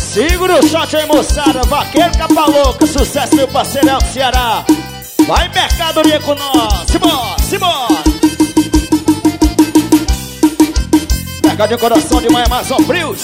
Segura o shot aí, moçada. Vaqueiro Capa Louca, sucesso meu parceiro do Ceará. Vai mercadoria com nós. Simbora, simbora. Mercadinho Coração de Mãe Amazon Frios.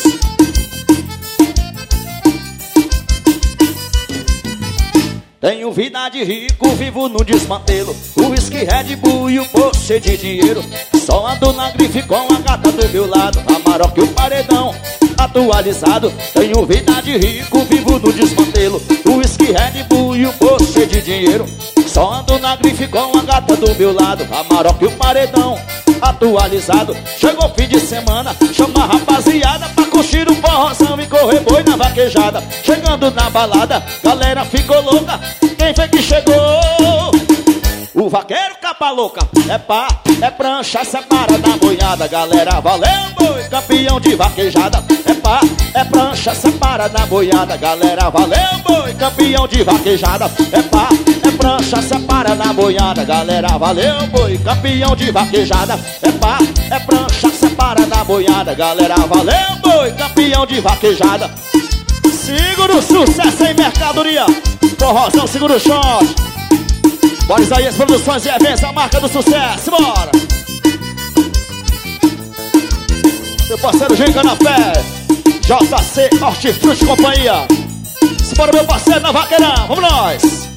Tenho vida de rico, vivo no desmantelo. O whisky Red Bull e o bolso cheio de dinheiro. Só ando na grife com a gata do meu lado. A Maroc e o paredão atualizado. Tenho vida de rico, vivo no desmantelo. O whisky Red Bull e o bolso cheio de dinheiro. Só ando na grife com a gata do meu lado. A Maroc e o paredão atualizado. Chegou fim de semana, chama a rapaziada pra curtir um forrozão e correr boi na vaquejada. Chegando na balada, galera ficou louca. Quem foi que chegou? O Vaqueiro Capa Louca. É pá, é prancha, separa da boiada. Galera, valeu boi, campeão de vaquejada. É pá, é prancha, separa da boiada. Galera, valeu boi, campeão de vaquejada. É pá, é prancha, separa da boiada. Galera, valeu boi, campeão de vaquejada. É pá, é prancha, separa da boiada. Galera, valeu boi, campeão de vaquejada. Segura o sucesso em mercadoria. Forrozão, segura o shot. Bora Isaías Produções e Eventos, a marca do sucesso, bora! Meu parceiro Genca na Fé, JC Hortifruti e Companhia. Bora meu parceiro na Vaqueirão, vamos nós!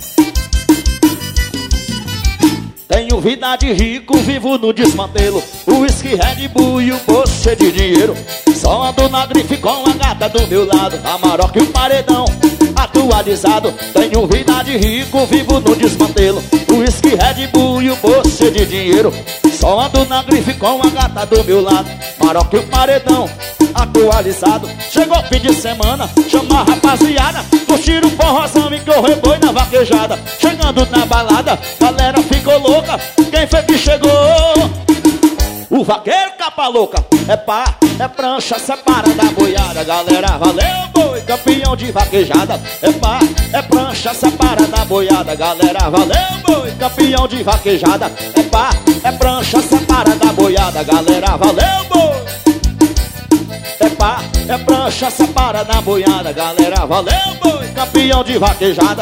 Tenho vida de rico, vivo no desmantelo. O whisky Red Bull e o bolso cheio de dinheiro. Só ando na grife com a gata do meu lado. A Maroc e o paredão atualizado. Tenho vida de rico, vivo no desmantelo. O whisky Red Bull e o bolso cheio de dinheiro. Só ando na grife com a gata do meu lado. Maroc e o paredão atualizado. Chegou fim de semana, chama a rapaziada. Curtir um forrozão e correr boi na vaquejada. Chegando na balada, galera ficou louca. Quem foi que chegou? O Vaqueiro Capa Louca. É pá, é prancha, separa da boiada. Galera, valeu boi, campeão de vaquejada. É pá, é prancha, separa da boiada. Galera, valeu boi, campeão de vaquejada. É pá, é prancha, separa da boiada. Galera, valeu boi. É pá, é prancha, separa da boiada. Galera, valeu boi, campeão de vaquejada.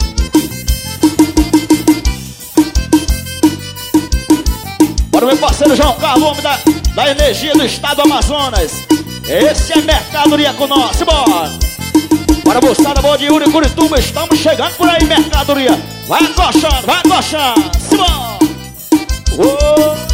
Para o meu parceiro João Carlos, homem da energia do estado do Amazonas. Esse é mercadoria com nós, bora! Para a moçada boa de Yuri, Curituba, estamos chegando por aí, mercadoria. Vai acochando, simbora!